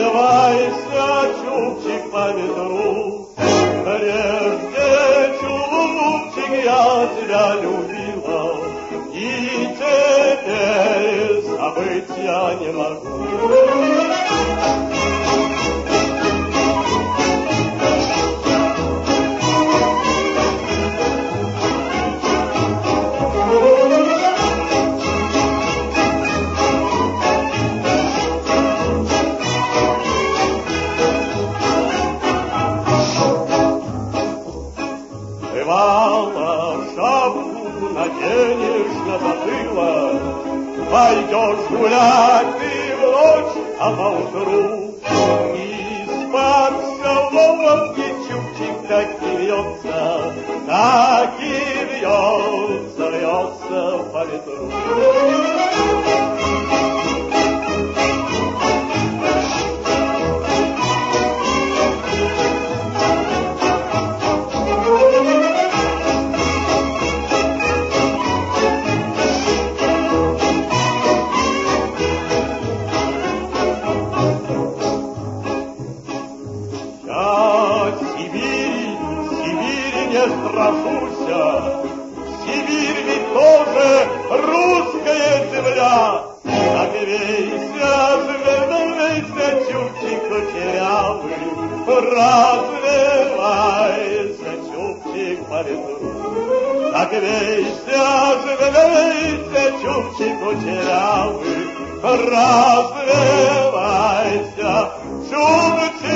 развивайся, чубчик по ветру. Прежде, чубчик, я тебя любила, и теперь забыть я не могу. Бывало, шапку наденешь на затылок, пойдешь гулять ты в ночь, а поутру из-под соломки чубчик так и вьется по ветру. Сибири не страшуся, Сибирь ведь тоже русская земля. Согрейся, развивайся, чубчик кучерявый, развивайся, чубчик по ветру. Согрейся, развивайся, чубчик кучерявый, развивайся, чубчик.